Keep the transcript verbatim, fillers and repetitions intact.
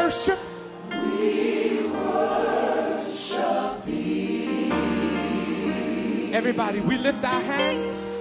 worship. We worship thee. Everybody, we lift our hands